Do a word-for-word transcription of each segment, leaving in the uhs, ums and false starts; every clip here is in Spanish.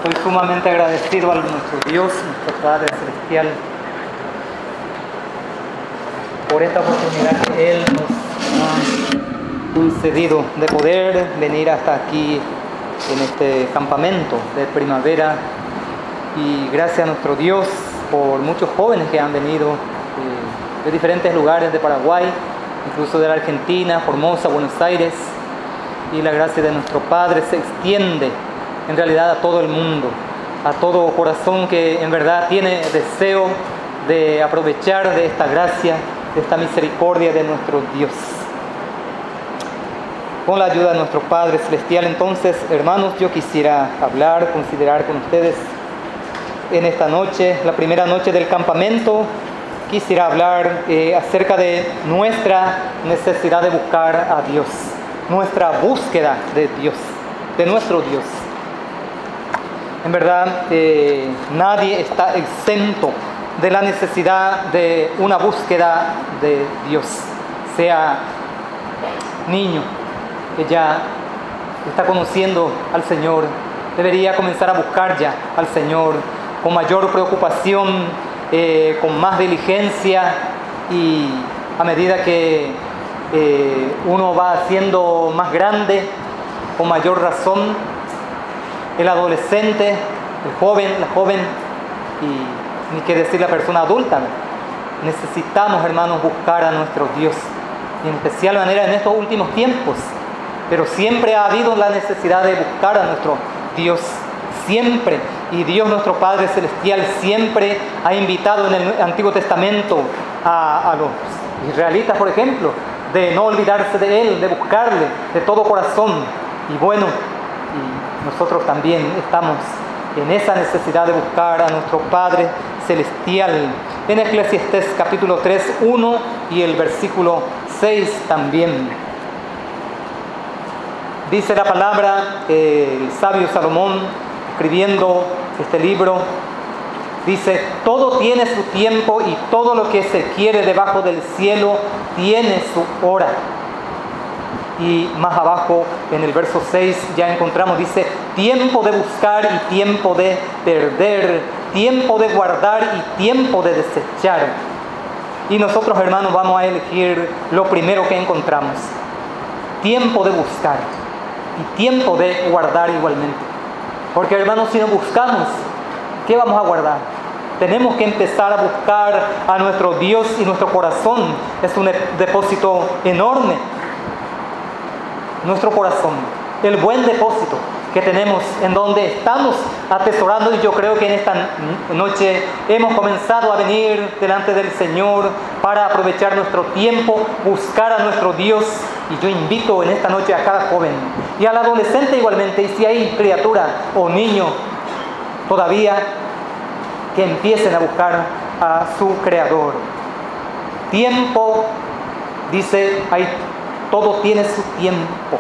Estoy sumamente agradecido a nuestro Dios, nuestro Padre Celestial, por esta oportunidad que Él nos ha concedido de poder venir hasta aquí en este campamento de primavera. Y gracias a nuestro Dios por muchos jóvenes que han venido eh, de diferentes lugares de Paraguay, incluso de la Argentina, Formosa, Buenos Aires. Y la gracia de nuestro Padre se extiende en realidad a todo el mundo, a todo corazón que en verdad tiene deseo de aprovechar de esta gracia, de esta misericordia de nuestro Dios. Con la ayuda de nuestro Padre Celestial, entonces, hermanos, yo quisiera hablar, considerar con ustedes en esta noche, la primera noche del campamento. Quisiera hablar eh, acerca de nuestra necesidad de buscar a Dios, nuestra búsqueda de Dios, de nuestro Dios. En verdad, eh, nadie está exento de la necesidad de una búsqueda de Dios. Sea niño que ya está conociendo al Señor, debería comenzar a buscar ya al Señor con mayor preocupación, eh, con más diligencia, y a medida que eh, uno va siendo más grande, con mayor razón. El adolescente, el joven, la joven, y ni qué decir la persona adulta, necesitamos, hermanos, buscar a nuestro Dios, y en especial manera en estos últimos tiempos. Pero siempre ha habido la necesidad de buscar a nuestro Dios, siempre. Y Dios, nuestro Padre Celestial, siempre ha invitado en el Antiguo Testamento a, a los israelitas, por ejemplo, de no olvidarse de Él, de buscarle de todo corazón. Y bueno, y nosotros también estamos en esa necesidad de buscar a nuestro Padre Celestial. En Eclesiastés capítulo tres, uno y el versículo seis también. Dice la palabra, eh, el sabio Salomón, escribiendo este libro, dice: todo tiene su tiempo y todo lo que se quiere debajo del cielo tiene su hora. Y más abajo, en el verso seis, ya encontramos, dice: tiempo de buscar y tiempo de perder, tiempo de guardar y tiempo de desechar. Y nosotros, hermanos, vamos a elegir lo primero que encontramos: tiempo de buscar y tiempo de guardar igualmente. Porque, hermanos, si no buscamos, ¿qué vamos a guardar? Tenemos que empezar a buscar a nuestro Dios, y nuestro corazón es un depósito enorme. Nuestro corazón, el buen depósito que tenemos, en donde estamos atesorando. Y yo creo que en esta noche hemos comenzado a venir delante del Señor para aprovechar nuestro tiempo, buscar a nuestro Dios. Y yo invito en esta noche a cada joven y al adolescente igualmente, y si hay criatura o niño todavía, que empiecen a buscar a su Creador. Tiempo, dice, hay todo tiene su tiempo.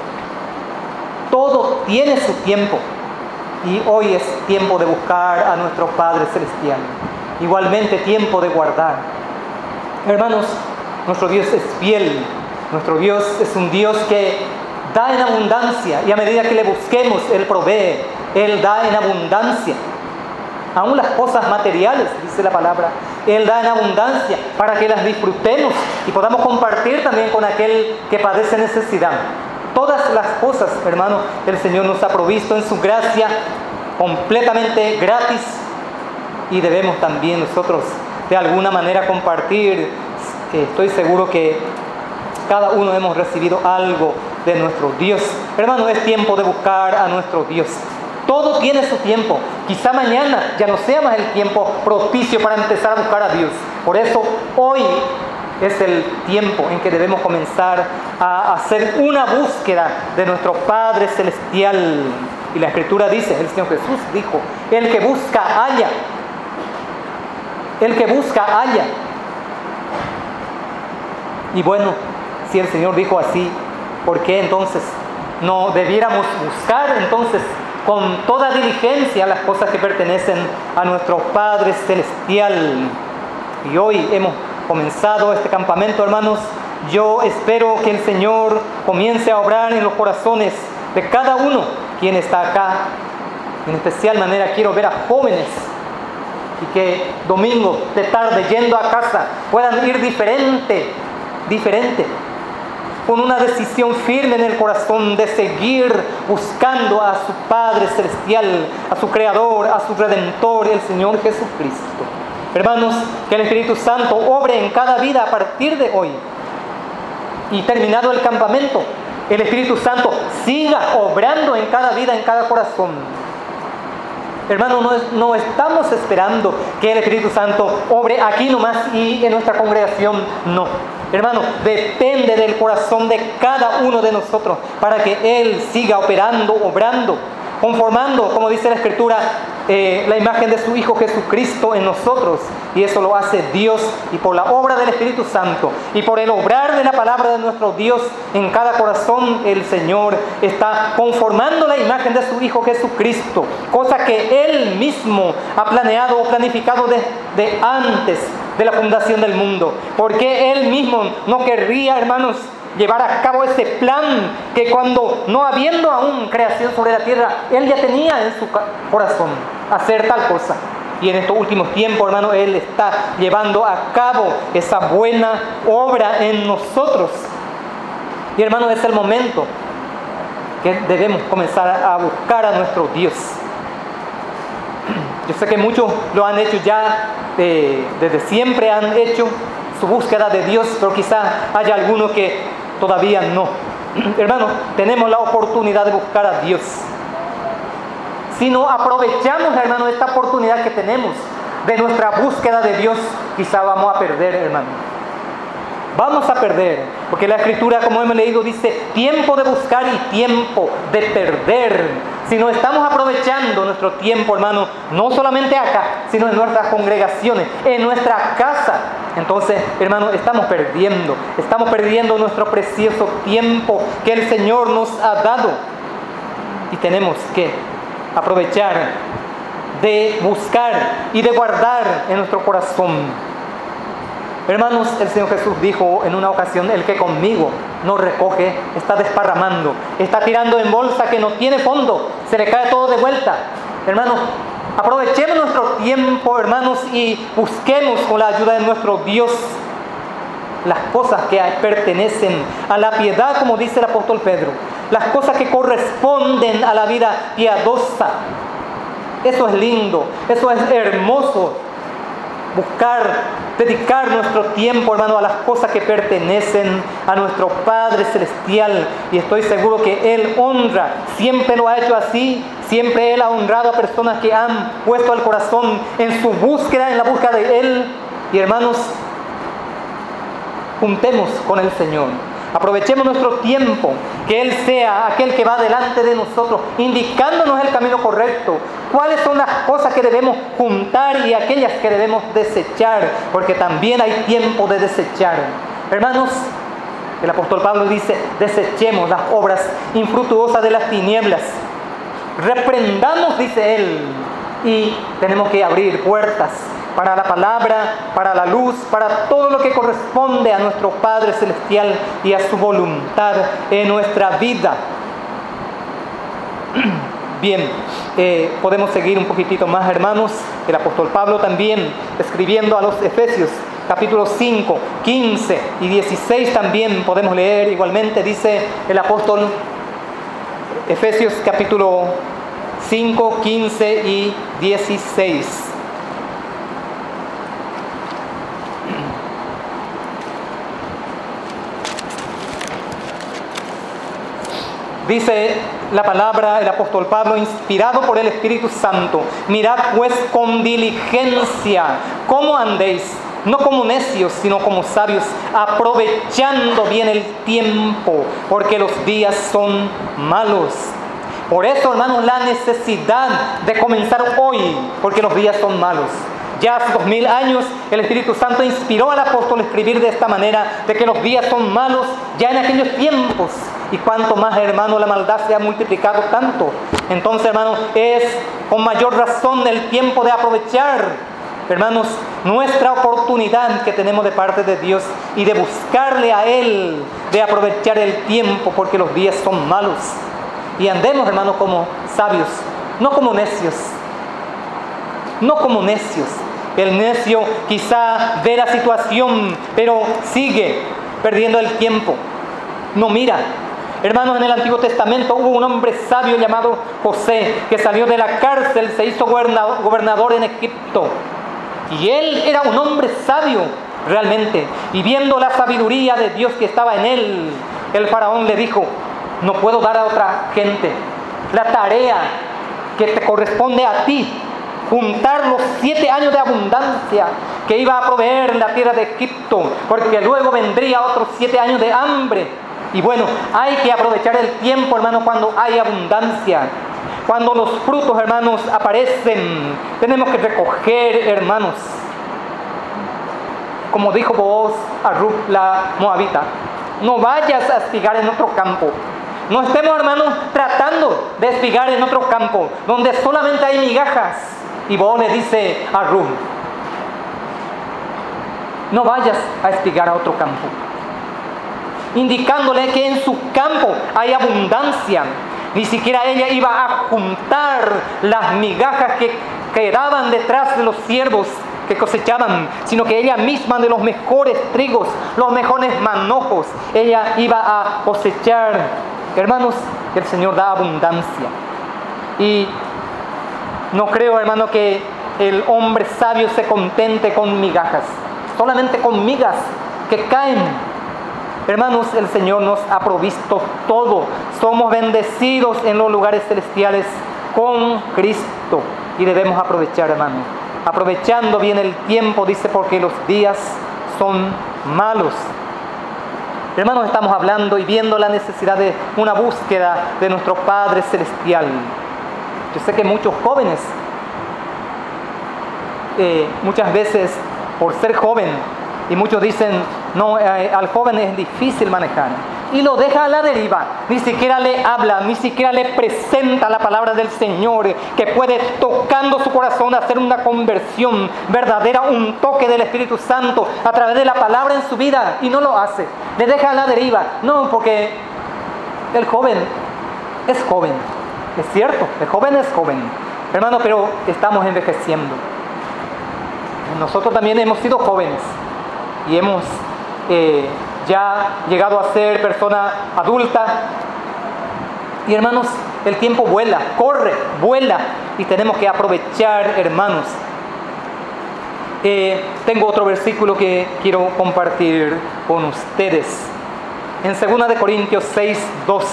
Todo tiene su tiempo. Y hoy es tiempo de buscar a nuestro Padre Celestial. Igualmente tiempo de guardar. Hermanos, nuestro Dios es fiel. Nuestro Dios es un Dios que da en abundancia. Y a medida que le busquemos, Él provee. Él da en abundancia. Aún las cosas materiales, dice la palabra, Él da en abundancia para que las disfrutemos y podamos compartir también con aquel que padece necesidad. Todas las cosas, hermanos, el Señor nos ha provisto en su gracia, completamente gratis, y debemos también nosotros de alguna manera compartir. Estoy seguro que cada uno hemos recibido algo de nuestro Dios. Hermanos, es tiempo de buscar a nuestro Dios. Todo tiene su tiempo. Quizá mañana ya no sea más el tiempo propicio para empezar a buscar a Dios. Por eso hoy es el tiempo en que debemos comenzar a hacer una búsqueda de nuestro Padre Celestial. Y la Escritura dice, el Señor Jesús dijo: el que busca, halla. El que busca, halla. Y bueno, si el Señor dijo así, ¿por qué entonces no debiéramos buscar entonces con toda diligencia las cosas que pertenecen a nuestro Padre Celestial? Y hoy hemos comenzado este campamento, hermanos. Yo espero que el Señor comience a obrar en los corazones de cada uno quien está acá, En especial manera quiero ver a jóvenes y que domingo de tarde yendo a casa puedan ir diferente, diferente, con una decisión firme en el corazón de seguir buscando a su Padre Celestial, a su Creador, a su Redentor, el Señor Jesucristo. Hermanos, que el Espíritu Santo obre en cada vida a partir de hoy. Y terminado el campamento, el Espíritu Santo siga obrando en cada vida, en cada corazón. Hermanos, no, es, no estamos esperando que el Espíritu Santo obre aquí nomás y en nuestra congregación, no. Hermano, depende del corazón de cada uno de nosotros para que Él siga operando, obrando, conformando, como dice la Escritura, eh, la imagen de su Hijo Jesucristo en nosotros. Y eso lo hace Dios, y por la obra del Espíritu Santo y por el obrar de la palabra de nuestro Dios en cada corazón, el Señor está conformando la imagen de su Hijo Jesucristo, cosa que Él mismo ha planeado o planificado desde antes de la fundación del mundo, porque Él mismo no querría, hermanos, llevar a cabo ese plan que cuando no habiendo aún creación sobre la tierra, Él ya tenía en su corazón hacer tal cosa. Y en estos últimos tiempos, hermano, Él está llevando a cabo esa buena obra en nosotros. Y hermano, es el momento que debemos comenzar a buscar a nuestro Dios. Yo sé que muchos lo han hecho ya, eh, desde siempre han hecho su búsqueda de Dios, pero quizá haya algunos que todavía no. Hermano, tenemos la oportunidad de buscar a Dios. Si no aprovechamos, hermano, esta oportunidad que tenemos de nuestra búsqueda de Dios, quizá vamos a perder, hermano. Vamos a perder, porque la Escritura, como hemos leído, dice tiempo de buscar y tiempo de perder. Si no estamos aprovechando nuestro tiempo, hermano, no solamente acá, sino en nuestras congregaciones, en nuestra casa, entonces, hermano, estamos perdiendo, estamos perdiendo nuestro precioso tiempo que el Señor nos ha dado. Y tenemos que aprovechar de buscar y de guardar en nuestro corazón. Hermanos, el Señor Jesús dijo en una ocasión: el que conmigo no recoge, está desparramando, está tirando en bolsa que no tiene fondo, se le cae todo de vuelta. Hermanos, aprovechemos nuestro tiempo, hermanos, y busquemos con la ayuda de nuestro Dios las cosas que pertenecen a la piedad, como dice el apóstol Pedro, las cosas que corresponden a la vida piadosa. Eso es lindo, eso es hermoso. Buscar, dedicar nuestro tiempo, hermano, a las cosas que pertenecen a nuestro Padre Celestial. Y estoy seguro que Él honra, siempre lo ha hecho así, siempre Él ha honrado a personas que han puesto el corazón en su búsqueda, en la búsqueda de Él. Y hermanos, juntemos con el Señor. Aprovechemos nuestro tiempo, que Él sea aquel que va delante de nosotros, indicándonos el camino correcto. Cuáles son las cosas que debemos juntar y aquellas que debemos desechar, porque también hay tiempo de desechar. Hermanos, el apóstol Pablo dice: desechemos las obras infructuosas de las tinieblas. Reprendamos, dice él, y tenemos que abrir puertas para la palabra, para la luz, para todo lo que corresponde a nuestro Padre Celestial y a su voluntad en nuestra vida. Bien, eh, podemos seguir un poquitito más, hermanos. El apóstol Pablo también, escribiendo a los Efesios, capítulo cinco, quince y dieciséis, también podemos leer igualmente, dice el apóstol, Efesios capítulo cinco, quince y dieciséis. Dice la palabra, el apóstol Pablo, inspirado por el Espíritu Santo: mirad pues con diligencia cómo andéis, no como necios, sino como sabios, aprovechando bien el tiempo, porque los días son malos. Por eso, hermanos, la necesidad de comenzar hoy, porque los días son malos. Ya hace dos mil años el Espíritu Santo inspiró al apóstol a escribir de esta manera, de que los días son malos ya en aquellos tiempos. Y cuanto más, hermano, la maldad se ha multiplicado tanto. Entonces, hermano, es con mayor razón el tiempo de aprovechar, hermanos, nuestra oportunidad que tenemos de parte de Dios y de buscarle a Él, de aprovechar el tiempo, porque los días son malos. Y andemos, hermanos, como sabios, no como necios, no como necios. El necio quizá ve la situación, pero sigue perdiendo el tiempo, no mira. Hermanos, en el Antiguo Testamento hubo un hombre sabio llamado José, que salió de la cárcel, se hizo gobernador en Egipto. Y él era un hombre sabio, realmente. Y viendo la sabiduría de Dios que estaba en él, el faraón le dijo: no puedo dar a otra gente la tarea que te corresponde a ti, juntar los siete años de abundancia que iba a proveer en la tierra de Egipto, porque luego vendría otros siete años de hambre. Y bueno, hay que aprovechar el tiempo, hermanos, cuando hay abundancia. Cuando los frutos, hermanos, aparecen, tenemos que recoger, hermanos. Como dijo Booz a Ruth la moabita: no vayas a espigar en otro campo. No estemos, hermanos, tratando de espigar en otro campo donde solamente hay migajas. Y Booz le dice a Ruth: no vayas a espigar a otro campo, indicándole que en su campo hay abundancia. Ni siquiera ella iba a juntar las migajas que quedaban detrás de los siervos que cosechaban, sino que ella misma, de los mejores trigos, los mejores manojos, ella iba a cosechar. Hermanos, el Señor da abundancia. Y no creo, hermano, que el hombre sabio se contente con migajas, solamente con migas que caen. Hermanos, el Señor nos ha provisto todo. Somos bendecidos en los lugares celestiales con Cristo. Y debemos aprovechar, hermanos. Aprovechando bien el tiempo, dice, porque los días son malos. Hermanos, estamos hablando y viendo la necesidad de una búsqueda de nuestro Padre Celestial. Yo sé que muchos jóvenes, eh, muchas veces, por ser joven, y muchos dicen: no, eh, al joven es difícil manejar. Y lo deja a la deriva. Ni siquiera le habla, ni siquiera le presenta la palabra del Señor, que puede, tocando su corazón, hacer una conversión verdadera, un toque del Espíritu Santo a través de la palabra en su vida. Y no lo hace. Le deja a la deriva. No, porque el joven es joven. Es cierto, el joven es joven. Hermano, pero estamos envejeciendo. Nosotros también hemos sido jóvenes. Y hemos eh, ya llegado a ser persona adulta. Y hermanos, el tiempo vuela, corre, vuela. Y tenemos que aprovechar, hermanos. Eh, tengo otro versículo que quiero compartir con ustedes. En segunda de Corintios seis, dos.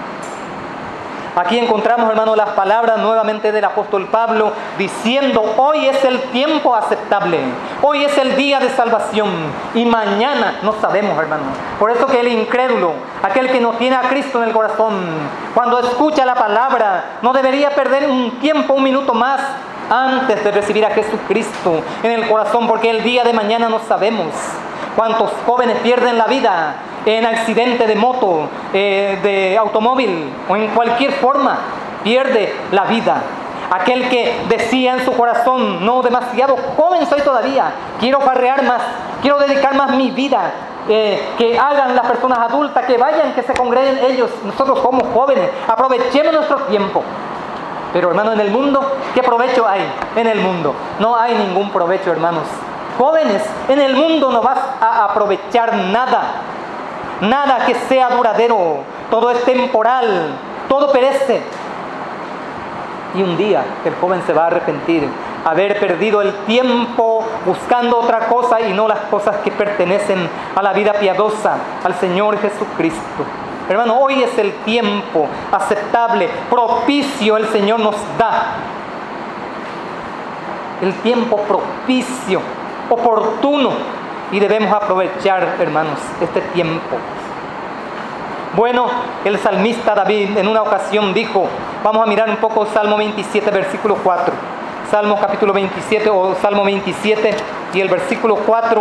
Aquí encontramos, hermanos, las palabras nuevamente del apóstol Pablo diciendo: hoy es el tiempo aceptable, hoy es el día de salvación, y mañana no sabemos, hermanos. Por eso que el incrédulo, aquel que no tiene a Cristo en el corazón, cuando escucha la palabra, no debería perder un tiempo, un minuto más, antes de recibir a Jesucristo en el corazón, porque el día de mañana no sabemos. ¿Cuántos jóvenes pierden la vida en accidente de moto, eh, de automóvil o en cualquier forma? Pierde la vida. Aquel que decía en su corazón: no, demasiado joven soy todavía, quiero farrear más, quiero dedicar más mi vida, eh, que hagan las personas adultas, que vayan, que se congreguen ellos, nosotros somos jóvenes, aprovechemos nuestro tiempo. Pero, hermano, en el mundo, ¿qué provecho hay en el mundo? No hay ningún provecho, hermanos. Jóvenes, en el mundo no vas a aprovechar nada, nada que sea duradero. Todo es temporal, todo perece. Y un día el joven se va a arrepentir, haber perdido el tiempo buscando otra cosa y no las cosas que pertenecen a la vida piadosa, al Señor Jesucristo. Hermano, hoy es el tiempo aceptable, propicio, el Señor nos da. El tiempo propicio, oportuno, y debemos aprovechar, hermanos, este tiempo. Bueno, el salmista David en una ocasión dijo, vamos a mirar un poco Salmo veintisiete, versículo cuatro. Salmo capítulo veintisiete o Salmo veintisiete y el versículo cuatro.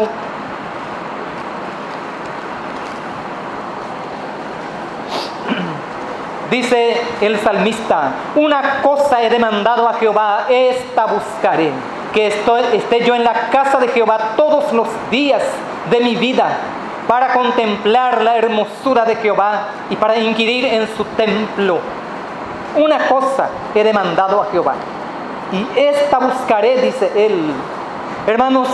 Dice el salmista: una cosa he demandado a Jehová, esta buscaré, que estoy, esté yo en la casa de Jehová todos los días de mi vida, para contemplar la hermosura de Jehová y para inquirir en su templo. una cosa he demandado a Jehová, y esta buscaré, dice él. Hermanos,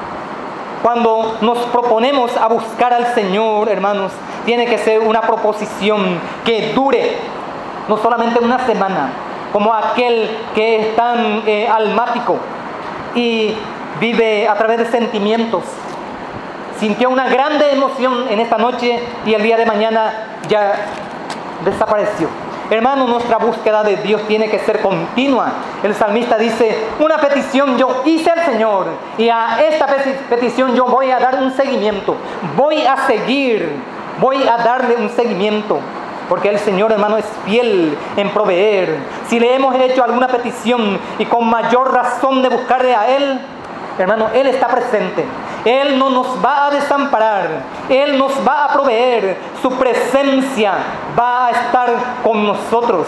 cuando nos proponemos a buscar al Señor, hermanos, tiene que ser una proposición que dure, no solamente una semana, como aquel que es tan eh, almático y vive a través de sentimientos. Sintió una grande emoción en esta noche y el día de mañana ya desapareció. Hermano, nuestra búsqueda de Dios tiene que ser continua. El salmista dice, una petición yo hice al Señor y a esta petición yo voy a dar un seguimiento. Voy a seguir, voy a darle un seguimiento. Porque el Señor, hermano, es fiel en proveer. Si le hemos hecho alguna petición y con mayor razón de buscarle a Él, hermano, Él está presente. Él no nos va a desamparar. Él nos va a proveer. Su presencia va a estar con nosotros.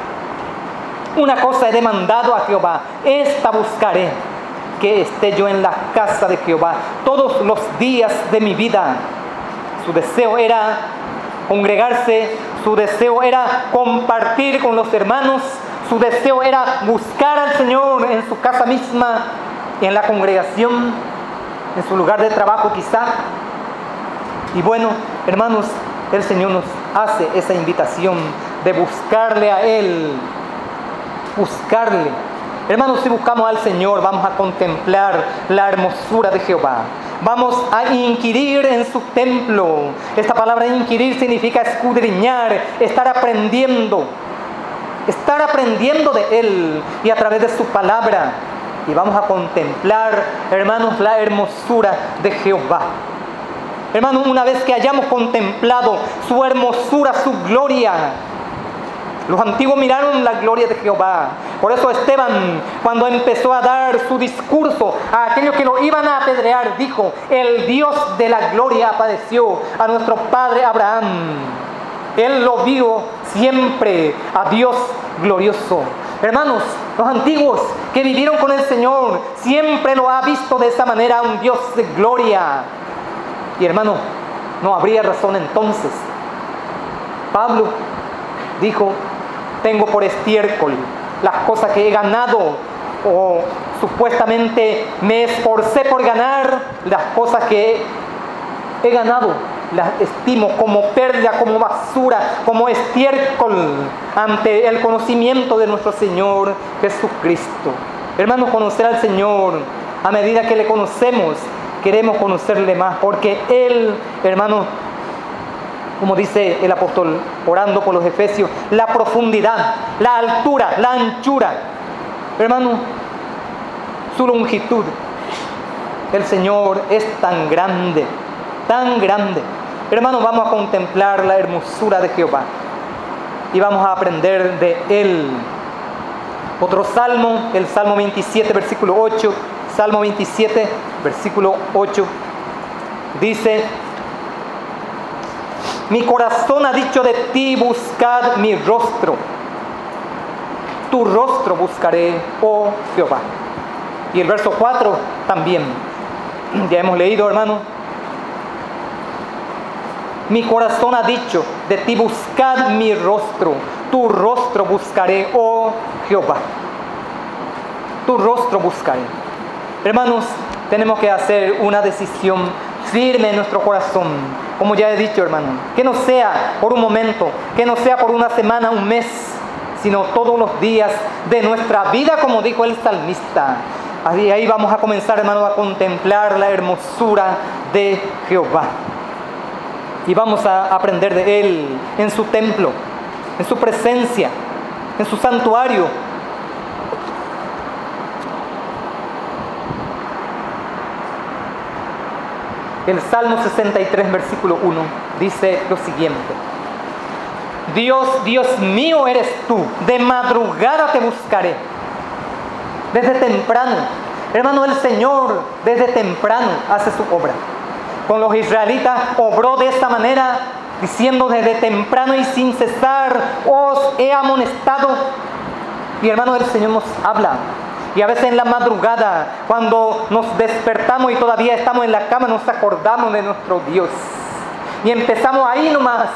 Una cosa he demandado a Jehová, esta buscaré, que esté yo en la casa de Jehová todos los días de mi vida. Su deseo era congregarse, su deseo era compartir con los hermanos, su deseo era buscar al Señor en su casa misma, en la congregación, en su lugar de trabajo quizá. Y bueno, hermanos, el Señor nos hace esa invitación de buscarle a Él, buscarle. Hermanos, si buscamos al Señor, vamos a contemplar la hermosura de Jehová. Vamos a inquirir en su templo. Esta palabra inquirir significa escudriñar, estar aprendiendo, estar aprendiendo de Él y a través de su palabra. Y vamos a contemplar, hermanos, la hermosura de Jehová. Hermanos, una vez que hayamos contemplado su hermosura, su gloria, los antiguos miraron la gloria de Jehová. Por eso Esteban, cuando empezó a dar su discurso a aquellos que lo iban a apedrear, dijo, el Dios de la gloria apareció a nuestro padre Abraham. Él lo vio siempre a Dios glorioso. Hermanos, los antiguos que vivieron con el Señor siempre lo ha visto de esa manera, un Dios de gloria. Y hermano, no habría razón entonces. Pablo dijo, tengo por estiércol las cosas que he ganado, o supuestamente me esforcé por ganar las cosas que he ganado. Las estimo como pérdida, como basura, como estiércol ante el conocimiento de nuestro Señor Jesucristo. Hermanos, conocer al Señor, a medida que le conocemos, queremos conocerle más, porque Él, hermanos, como dice el apóstol orando por los efesios, la profundidad, la altura, la anchura, hermano, su longitud. El Señor es tan grande, tan grande. Hermanos, vamos a contemplar la hermosura de Jehová y vamos a aprender de Él. Otro salmo, el Salmo veintisiete, versículo ocho. Salmo veintisiete, versículo ocho. Dice, mi corazón ha dicho de ti, buscad mi rostro. Tu rostro buscaré, oh Jehová. Y el verso cuatro también. Ya hemos leído, hermano. Mi corazón ha dicho de ti, buscad mi rostro. Tu rostro buscaré, oh Jehová. Tu rostro buscaré. Hermanos, tenemos que hacer una decisión firme en nuestro corazón. Como ya he dicho, hermano, que no sea por un momento, que no sea por una semana, un mes, sino todos los días de nuestra vida, como dijo el salmista. Ahí, ahí vamos a comenzar, hermano, a contemplar la hermosura de Jehová. Y vamos a aprender de Él en su templo, en su presencia, en su santuario. El Salmo sesenta y tres, versículo uno, dice lo siguiente. Dios, Dios mío eres tú, de madrugada te buscaré. Desde temprano, hermano, el Señor desde temprano hace su obra. Con los israelitas obró de esta manera, diciendo desde temprano y sin cesar, os he amonestado. Y hermano, el Señor nos habla. Y a veces en la madrugada, cuando nos despertamos y todavía estamos en la cama, nos acordamos de nuestro Dios. Y empezamos ahí nomás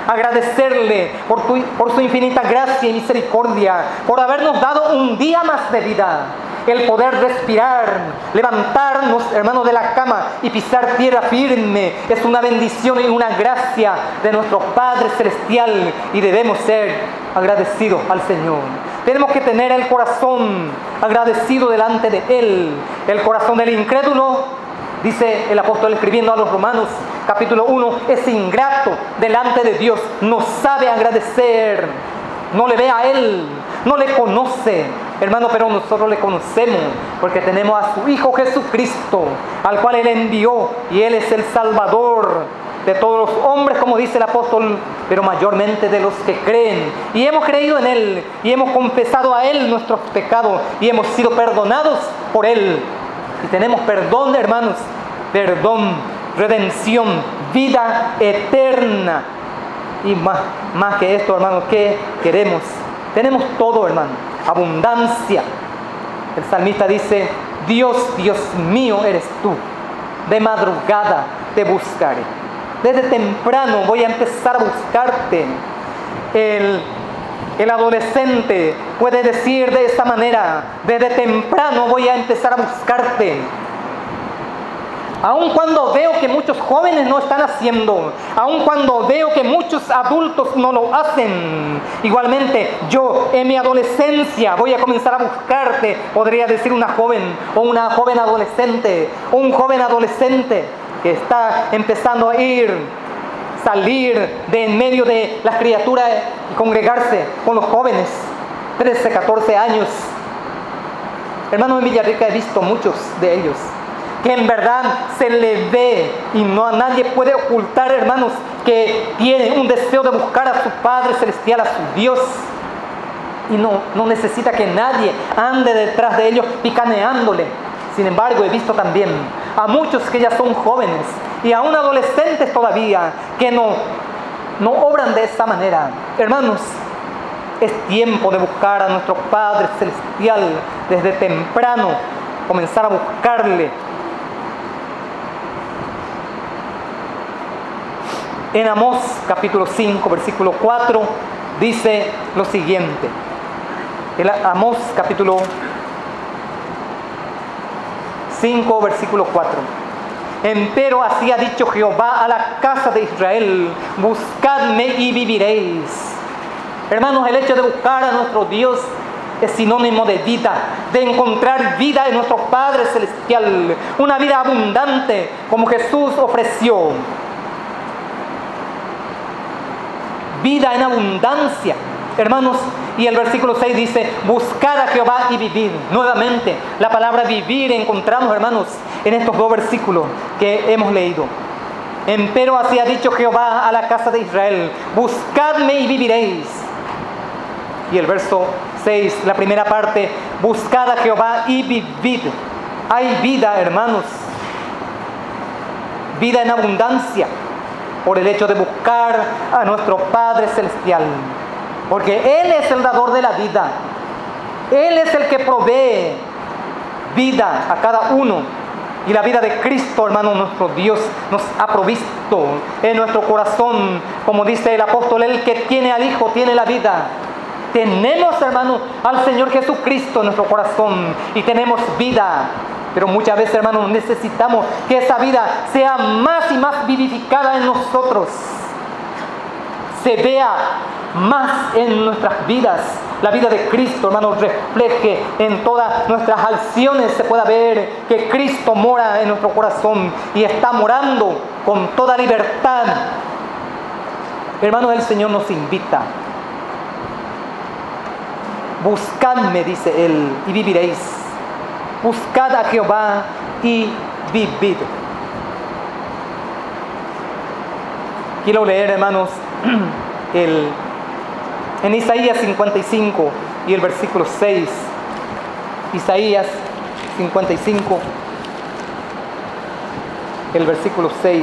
agradecerle por, tu, por su infinita gracia y misericordia, por habernos dado un día más de vida. El poder respirar, levantarnos, hermanos, de la cama y pisar tierra firme es una bendición y una gracia de nuestro Padre Celestial, y debemos ser agradecidos al Señor. Tenemos que tener el corazón agradecido delante de Él. El corazón del incrédulo, dice el apóstol escribiendo a los Romanos, capítulo uno, es ingrato delante de Dios, no sabe agradecer, no le ve a Él, no le conoce, hermano, pero nosotros le conocemos porque tenemos a su Hijo Jesucristo, al cual Él envió, y Él es el Salvador de todos los hombres, como dice el apóstol, pero mayormente de los que creen. Y hemos creído en Él, y hemos confesado a Él nuestros pecados, y hemos sido perdonados por Él. Y tenemos perdón, hermanos, perdón, redención, vida eterna. Y más, más que esto, hermanos, ¿qué queremos? Tenemos todo, hermano, abundancia. El salmista dice: Dios, Dios mío eres tú, de madrugada te buscaré. Desde temprano voy a empezar a buscarte. El, el adolescente puede decir de esta manera: desde temprano voy a empezar a buscarte. Aun cuando veo que muchos jóvenes no están haciendo, aun cuando veo que muchos adultos no lo hacen, igualmente yo en mi adolescencia voy a comenzar a buscarte, podría decir una joven o una joven adolescente, o un joven adolescente que está empezando a ir, salir de en medio de las criaturas y congregarse con los jóvenes, trece, catorce años. Hermanos, en Villarrica he visto muchos de ellos que en verdad se le ve, y no a nadie puede ocultar, hermanos, que tiene un deseo de buscar a su Padre Celestial, a su Dios, y no, no necesita que nadie ande detrás de ellos picaneándole. Sin embargo, he visto también a muchos que ya son jóvenes y aún adolescentes todavía que no, no obran de esa manera. Hermanos, es tiempo de buscar a nuestro Padre Celestial desde temprano, comenzar a buscarle. En Amós capítulo cinco, versículo cuatro, dice lo siguiente. El Amós capítulo cinco, versículo cuatro. Empero así ha dicho Jehová a la casa de Israel: buscadme y viviréis. Hermanos, el hecho de buscar a nuestro Dios es sinónimo de vida, de encontrar vida en nuestro Padre Celestial, una vida abundante como Jesús ofreció. Vida en abundancia, hermanos. Y el versículo seis dice: buscad a Jehová y vivid. Nuevamente, la palabra vivir encontramos, hermanos, en estos dos versículos que hemos leído. Empero así ha dicho Jehová a la casa de Israel: buscadme y viviréis. Y el verso seis, la primera parte: buscad a Jehová y vivid. Hay vida, hermanos, vida en abundancia, por el hecho de buscar a nuestro Padre Celestial, porque Él es el dador de la vida. Él es el que provee vida a cada uno, y la vida de Cristo, hermano, nuestro Dios nos ha provisto en nuestro corazón. Como dice el apóstol: el que tiene al Hijo tiene la vida. Tenemos, hermano, al Señor Jesucristo en nuestro corazón y tenemos vida. Pero muchas veces, hermanos, necesitamos que esa vida sea más y más vivificada en nosotros, se vea más en nuestras vidas. La vida de Cristo, hermanos, refleje en todas nuestras acciones, se pueda ver que Cristo mora en nuestro corazón y está morando con toda libertad. Hermanos, el Señor nos invita: buscadme, dice Él, y viviréis. Buscad a Jehová y vivid. Quiero leer, hermanos, el, en Isaías cincuenta y cinco y el versículo seis. Isaías cincuenta y cinco, el versículo seis.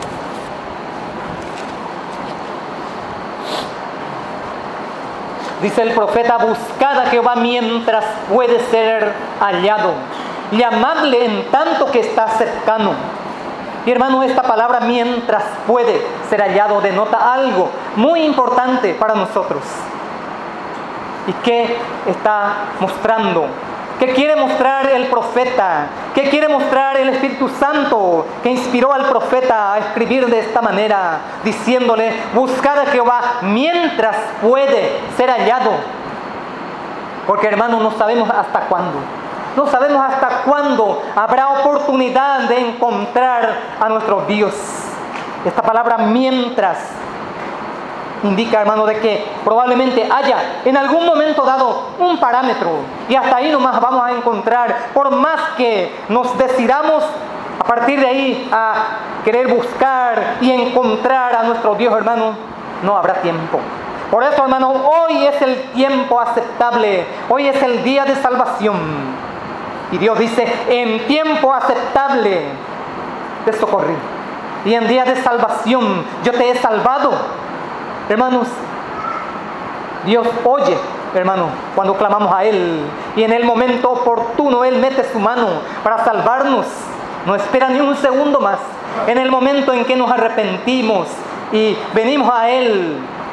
Dice el profeta: buscad a Jehová mientras puede ser hallado, llamadle en tanto que está cercano. Y hermano, esta palabra mientras puede ser hallado denota algo muy importante para nosotros. ¿Y qué está mostrando? ¿Qué quiere mostrar el profeta? ¿Qué quiere mostrar el Espíritu Santo que inspiró al profeta a escribir de esta manera? Diciéndole, buscad a Jehová mientras puede ser hallado. Porque hermano, no sabemos hasta cuándo. No sabemos hasta cuándo habrá oportunidad de encontrar a nuestro Dios. Esta palabra mientras indica, hermano, de que probablemente haya en algún momento dado un parámetro y hasta ahí nomás vamos a encontrar, por más que nos decidamos a partir de ahí a querer buscar y encontrar a nuestro Dios, hermano, no habrá tiempo. Por eso, hermano, hoy es el tiempo aceptable, hoy es el día de salvación. Y Dios dice, en tiempo aceptable te socorrí y en día de salvación yo te he salvado. Hermanos, Dios oye, hermano, cuando clamamos a Él. Y en el momento oportuno Él mete su mano para salvarnos. No espera ni un segundo más. En el momento en que nos arrepentimos y venimos a Él,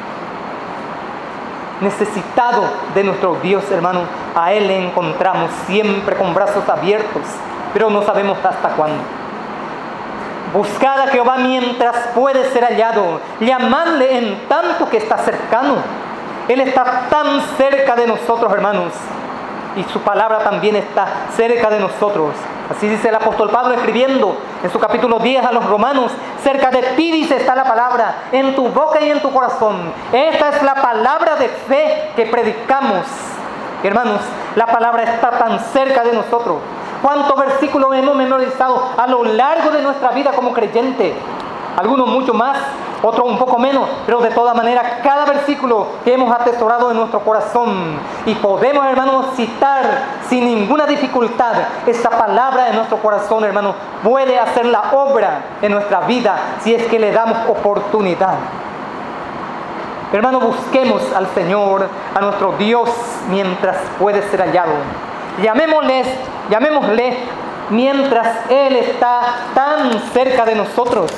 necesitado de nuestro Dios, hermano, a Él le encontramos siempre con brazos abiertos. Pero no sabemos hasta cuándo. Buscad a Jehová mientras puede ser hallado. Llamadle en tanto que está cercano. Él está tan cerca de nosotros, hermanos. Y su palabra también está cerca de nosotros. Así dice el apóstol Pablo escribiendo en su capítulo diez a los romanos. Cerca de ti, dice, está la palabra, en tu boca y en tu corazón. Esta es la palabra de fe que predicamos. Hermanos, la palabra está tan cerca de nosotros. ¿Cuántos versículos hemos memorizado a lo largo de nuestra vida como creyente? Algunos mucho más, otros un poco menos, pero de todas maneras cada versículo que hemos atesorado en nuestro corazón y podemos, hermanos, citar sin ninguna dificultad esa palabra en nuestro corazón, hermanos, puede hacer la obra en nuestra vida si es que le damos oportunidad. Hermanos, busquemos al Señor, a nuestro Dios, mientras puede ser hallado. Llamémosle, llamémosle mientras Él está tan cerca de nosotros.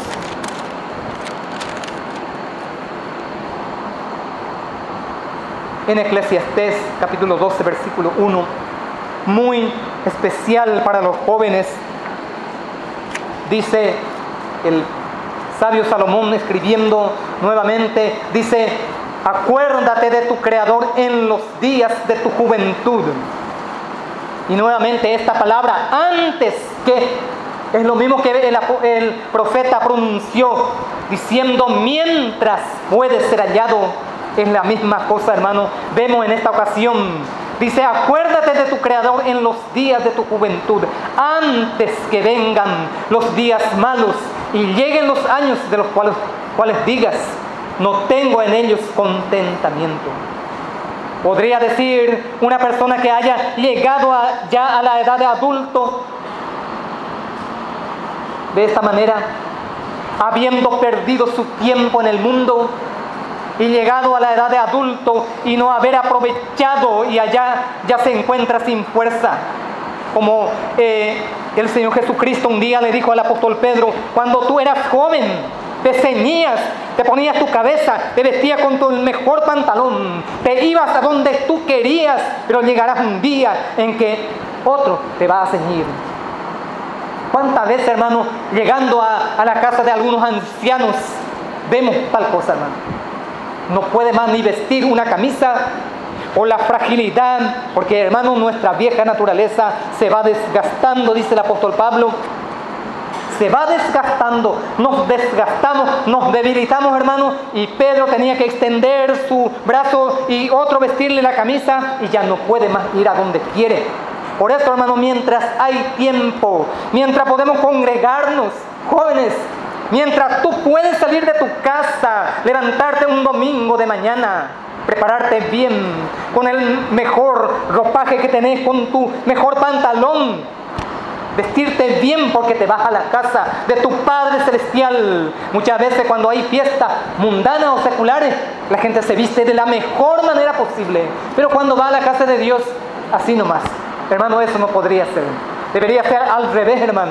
En Eclesiastés capítulo doce, versículo uno, muy especial para los jóvenes, dice el sabio Salomón escribiendo nuevamente, dice, acuérdate de tu Creador en los días de tu juventud. Y nuevamente esta palabra, antes que, es lo mismo que el, el profeta pronunció, diciendo mientras puede ser hallado, es la misma cosa, hermano. Vemos en esta ocasión, dice, acuérdate de tu Creador en los días de tu juventud, antes que vengan los días malos y lleguen los años de los cuales, cuales digas, no tengo en ellos contentamiento. Podría decir una persona que haya llegado a, ya a la edad de adulto de esta manera, habiendo perdido su tiempo en el mundo y llegado a la edad de adulto y no haber aprovechado y allá ya se encuentra sin fuerza. Como eh, el Señor Jesucristo un día le dijo al apóstol Pedro, cuando tú eras joven, te ceñías, te ponías tu cabeza, te vestías con tu mejor pantalón, te ibas a donde tú querías, pero llegarás un día en que otro te va a ceñir. ¿Cuántas veces, hermano, llegando a, a la casa de algunos ancianos, vemos tal cosa, hermano? No puede más ni vestir una camisa, o la fragilidad, porque, hermano, nuestra vieja naturaleza se va desgastando, dice el apóstol Pablo. Se va desgastando, nos desgastamos, nos debilitamos, hermano, y Pedro tenía que extender su brazo y otro vestirle la camisa y ya no puede más ir a donde quiere. Por eso, hermano, mientras hay tiempo, mientras podemos congregarnos, jóvenes, mientras tú puedes salir de tu casa, levantarte un domingo de mañana, prepararte bien, con el mejor ropaje que tenés, con tu mejor pantalón, vestirte bien porque te vas a la casa de tu Padre Celestial. Muchas veces cuando hay fiestas mundanas o seculares, la gente se viste de la mejor manera posible. Pero cuando va a la casa de Dios, así nomás. Hermano, eso no podría ser. Debería ser al revés, hermano.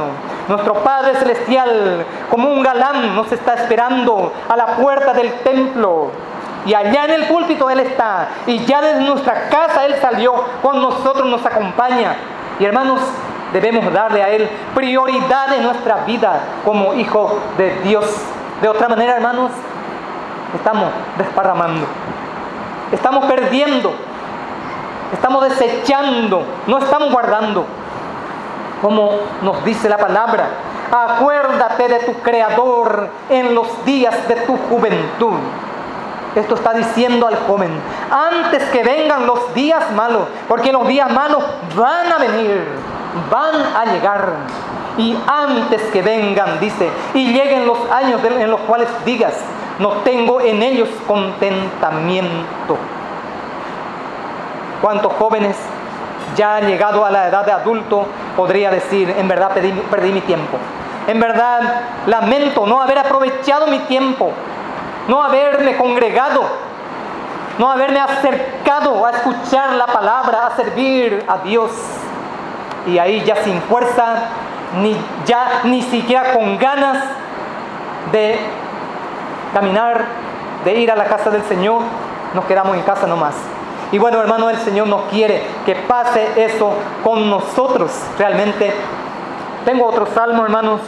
Nuestro Padre Celestial, como un galán, nos está esperando a la puerta del templo. Y allá en el púlpito Él está. Y ya desde nuestra casa Él salió, con nosotros nos acompaña. Y hermanos, debemos darle a Él prioridad en nuestra vida como hijo de Dios. De otra manera, hermanos, estamos desparramando. Estamos perdiendo. Estamos desechando. No estamos guardando. Como nos dice la palabra, acuérdate de tu Creador en los días de tu juventud. Esto está diciendo al joven, antes que vengan los días malos, porque los días malos van a venir, van a llegar. Y antes que vengan, dice, y lleguen los años en los cuales digas, no tengo en ellos contentamiento. ¿Cuántos jóvenes ya llegado a la edad de adulto podría decir, en verdad perdí, perdí mi tiempo? En verdad lamento no haber aprovechado mi tiempo, no haberme congregado, no haberme acercado a escuchar la palabra, a servir a Dios. Y ahí ya sin fuerza, ni ya ni siquiera con ganas de caminar, de ir a la casa del Señor, nos quedamos en casa nomás. Y bueno, hermano, el Señor no quiere que pase eso con nosotros. Realmente, tengo otro salmo, hermanos.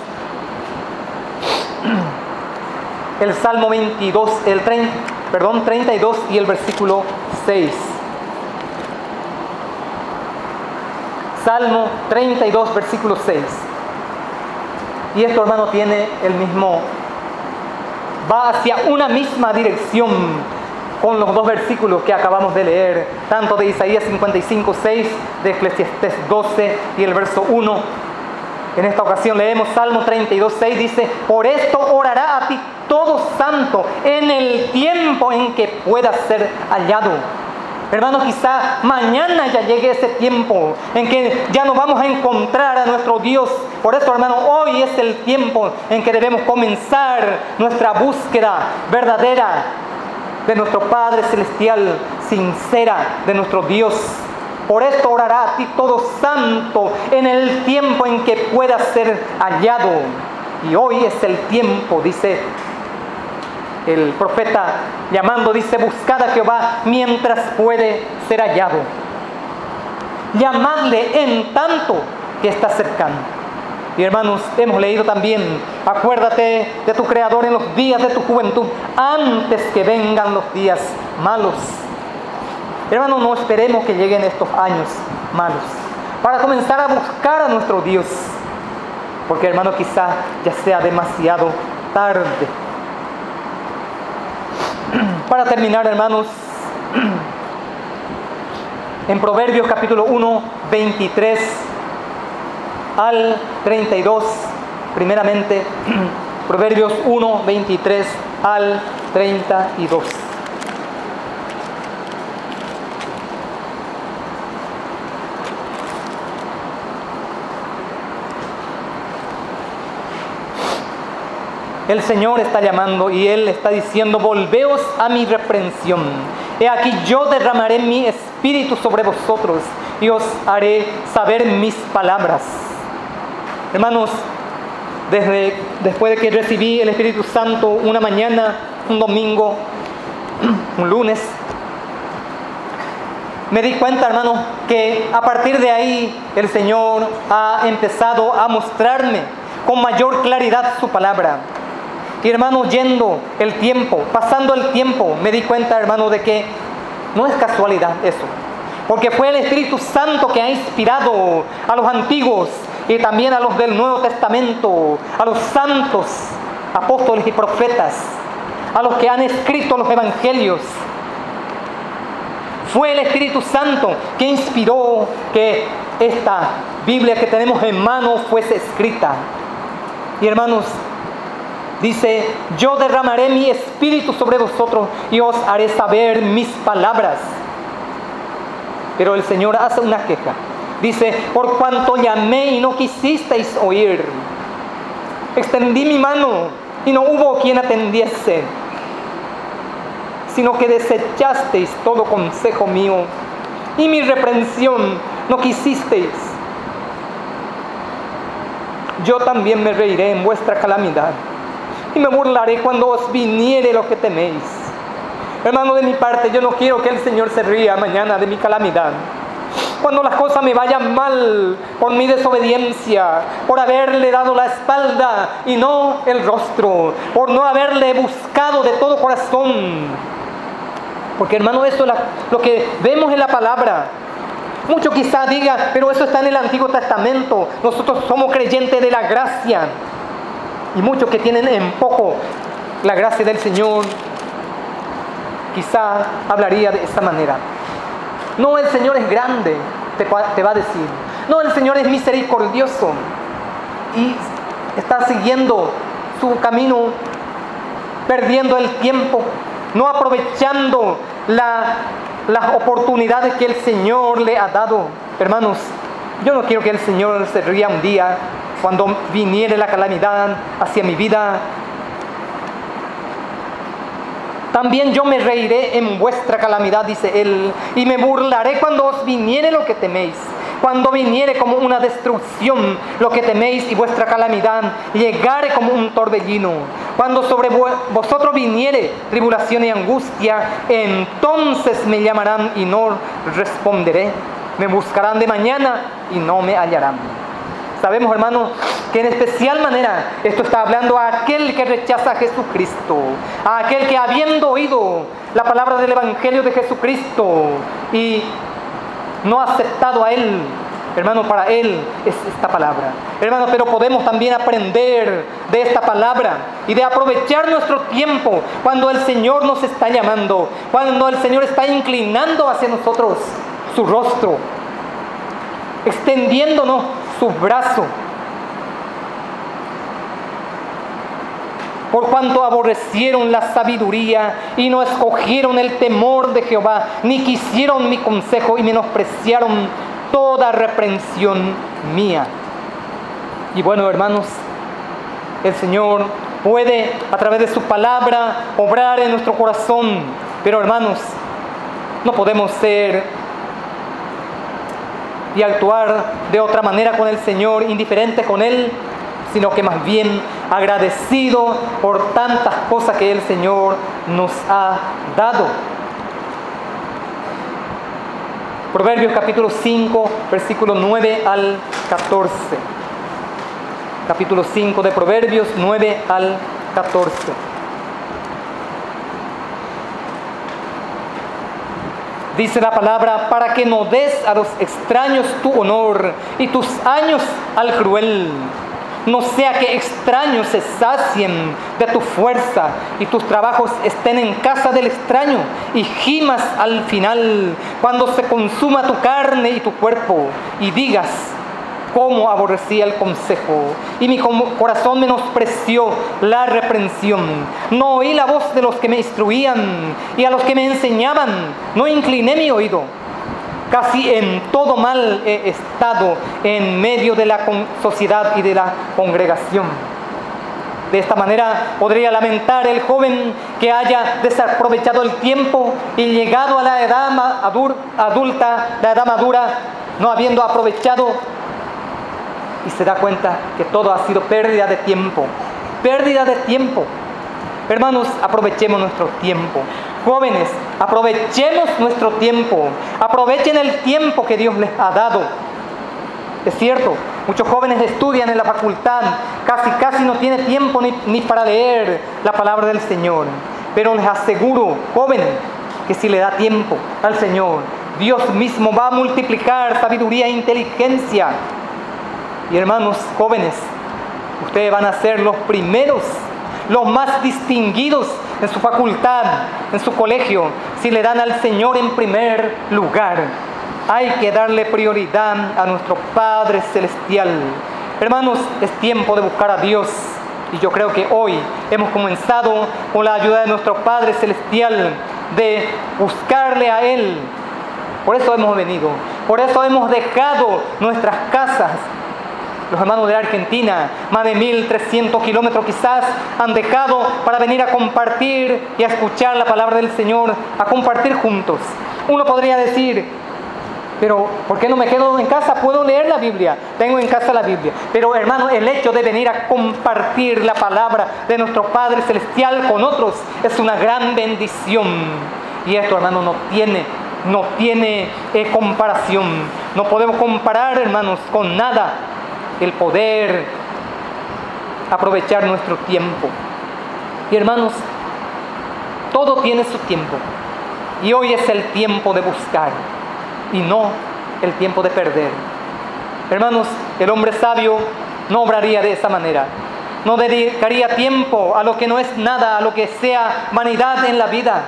El Salmo veintidós, el treinta, perdón, treinta y dos y el versículo seis. Salmo treinta y dos, versículo seis. Y esto, hermano, tiene el mismo, va hacia una misma dirección con los dos versículos que acabamos de leer, tanto de Isaías cincuenta y cinco, seis, de Eclesiastés doce y el verso uno. En esta ocasión leemos Salmo treinta y dos, seis, dice, por esto orará a ti todo santo en el tiempo en que pueda ser hallado. Hermanos, quizá mañana ya llegue ese tiempo en que ya nos vamos a encontrar a nuestro Dios. Por eso, hermano, hoy es el tiempo en que debemos comenzar nuestra búsqueda verdadera de nuestro Padre Celestial, sincera, de nuestro Dios. Por esto orará a ti todo santo en el tiempo en que pueda ser hallado. Y hoy es el tiempo, dice el profeta, llamando, dice, buscad a Jehová mientras puede ser hallado. Llamadle en tanto que está cercano. Y hermanos, hemos leído también, acuérdate de tu Creador en los días de tu juventud, antes que vengan los días malos. Hermanos, no esperemos que lleguen estos años malos para comenzar a buscar a nuestro Dios, porque, hermano, quizá ya sea demasiado tarde. Para terminar, hermanos, en Proverbios capítulo uno, veintitrés al treinta y dos, primeramente, Proverbios uno, veintitrés al treinta y dos. El Señor está llamando y Él está diciendo, volveos a mi reprensión. He aquí yo derramaré mi espíritu sobre vosotros y os haré saber mis palabras. Hermanos, desde después de que recibí el Espíritu Santo una mañana, un domingo, un lunes, me di cuenta, hermanos, que a partir de ahí el Señor ha empezado a mostrarme con mayor claridad su palabra. Y, hermano, yendo el tiempo, pasando el tiempo, me di cuenta, hermano, de que no es casualidad eso. Porque fue el Espíritu Santo que ha inspirado a los antiguos y también a los del Nuevo Testamento, a los santos, apóstoles y profetas, a los que han escrito los evangelios. Fue el Espíritu Santo que inspiró que esta Biblia que tenemos en mano fuese escrita. Y, hermanos, dice, yo derramaré mi espíritu sobre vosotros y os haré saber mis palabras. Pero el Señor hace una queja. Dice, por cuanto llamé y no quisisteis oír. Extendí mi mano y no hubo quien atendiese, sino que desechasteis todo consejo mío y mi reprensión no quisisteis. yo también me reiré en vuestra calamidad, y me burlaré cuando os viniere lo que teméis. Hermano, de mi parte, yo no quiero que el Señor se ría mañana de mi calamidad. Cuando las cosas me vayan mal por mi desobediencia, por haberle dado la espalda y no el rostro, por no haberle buscado de todo corazón. Porque, hermano, eso es la, lo que vemos en la palabra. Muchos quizás digan, pero eso está en el Antiguo Testamento. Nosotros somos creyentes de la gracia. Y muchos que tienen en poco la gracia del Señor, quizá hablaría de esta manera. No, el Señor es grande, te, te va a decir. No, el Señor es misericordioso. Y está siguiendo su camino, perdiendo el tiempo, no aprovechando la, las oportunidades que el Señor le ha dado. Hermanos, yo no quiero que el Señor se ría un día cuando viniere la calamidad hacia mi vida. También yo me reiré en vuestra calamidad, dice Él, y me burlaré cuando os viniere lo que teméis. Cuando viniere como una destrucción lo que teméis y vuestra calamidad llegare como un torbellino. Cuando sobre vosotros viniere tribulación y angustia, entonces me llamarán y no responderé. Me buscarán de mañana y no me hallarán. Sabemos, hermanos, que en especial manera esto está hablando a aquel que rechaza a Jesucristo, a aquel que habiendo oído la palabra del Evangelio de Jesucristo y no ha aceptado a Él, hermano, para Él es esta palabra. Hermano, pero podemos también aprender de esta palabra y de aprovechar nuestro tiempo cuando el Señor nos está llamando, cuando el Señor está inclinando hacia nosotros su rostro, extendiéndonos su brazo. Por cuanto aborrecieron la sabiduría y no escogieron el temor de Jehová, ni quisieron mi consejo y menospreciaron toda reprensión mía. Y bueno, hermanos, el Señor puede a través de su palabra obrar en nuestro corazón, pero hermanos, no podemos ser y actuar de otra manera con el Señor, indiferente con Él, sino que más bien agradecido por tantas cosas que el Señor nos ha dado. Proverbios capítulo cinco, versículo nueve al catorce. Capítulo cinco de Proverbios, nueve al catorce. Dice la palabra, para que no des a los extraños tu honor y tus años al cruel. No sea que extraños se sacien de tu fuerza y tus trabajos estén en casa del extraño y gimas al final cuando se consuma tu carne y tu cuerpo y digas, cómo aborrecía el consejo y mi corazón menospreció la reprensión. No oí la voz de los que me instruían y a los que me enseñaban no incliné mi oído. Casi en todo mal he estado en medio de la sociedad y de la congregación. De esta manera podría lamentar el joven que haya desaprovechado el tiempo y llegado a la edad adulta, la edad madura, no habiendo aprovechado, y se da cuenta que todo ha sido pérdida de tiempo. Pérdida de tiempo. Hermanos, aprovechemos nuestro tiempo. Jóvenes, aprovechemos nuestro tiempo. Aprovechen el tiempo que Dios les ha dado. Es cierto, muchos jóvenes estudian en la facultad, casi casi no tienen tiempo ni, ni para leer la palabra del Señor. Pero les aseguro, jóvenes, que si le da tiempo al Señor, Dios mismo va a multiplicar sabiduría e inteligencia. Y hermanos jóvenes, ustedes van a ser los primeros, los más distinguidos en su facultad, en su colegio, si le dan al Señor en primer lugar. Hay que darle prioridad a nuestro Padre Celestial. Hermanos, es tiempo de buscar a Dios. Y yo creo que hoy hemos comenzado con la ayuda de nuestro Padre Celestial de buscarle a Él. Por eso hemos venido. Por eso hemos dejado nuestras casas. Los hermanos de la Argentina, más de mil trescientos kilómetros quizás, han dejado para venir a compartir y a escuchar la palabra del Señor, a compartir juntos. Uno podría decir, Pero, ¿por qué no me quedo en casa? Puedo leer la Biblia. Tengo en casa la Biblia. Pero, hermano, el hecho de venir a compartir la palabra de nuestro Padre Celestial con otros es una gran bendición. Y esto, hermano, no tiene, no tiene eh, comparación. No podemos comparar, hermanos, con nada el poder aprovechar nuestro tiempo. Y, hermanos, todo tiene su tiempo. Y hoy es el tiempo de buscar y no el tiempo de perder. Hermanos, el hombre sabio no obraría de esa manera. No dedicaría tiempo a lo que no es nada, a lo que sea vanidad en la vida.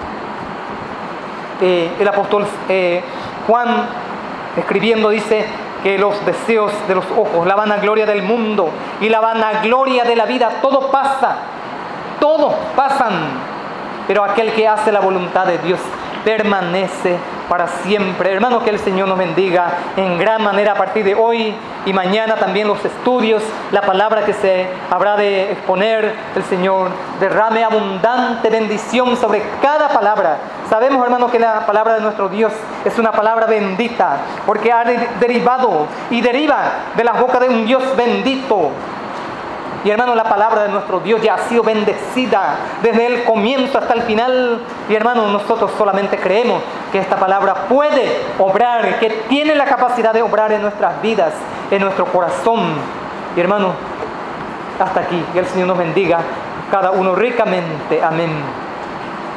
Eh, el apóstol eh, Juan, escribiendo, dice que los deseos de los ojos, la vanagloria del mundo y la vanagloria de la vida, todo pasa, todo pasan. Pero aquel que hace la voluntad de Dios permanece para siempre. Hermanos, que el Señor nos bendiga en gran manera a partir de hoy y mañana también los estudios, la palabra que se habrá de exponer. El Señor derrame abundante bendición sobre cada palabra. Sabemos, hermanos, que la palabra de nuestro Dios es una palabra bendita, porque ha derivado y deriva de la boca de un Dios bendito. Y, hermano, la palabra de nuestro Dios ya ha sido bendecida desde el comienzo hasta el final. Y, hermano, nosotros solamente creemos que esta palabra puede obrar, que tiene la capacidad de obrar en nuestras vidas, en nuestro corazón. Y, hermano, hasta aquí. Que el Señor nos bendiga cada uno ricamente. Amén.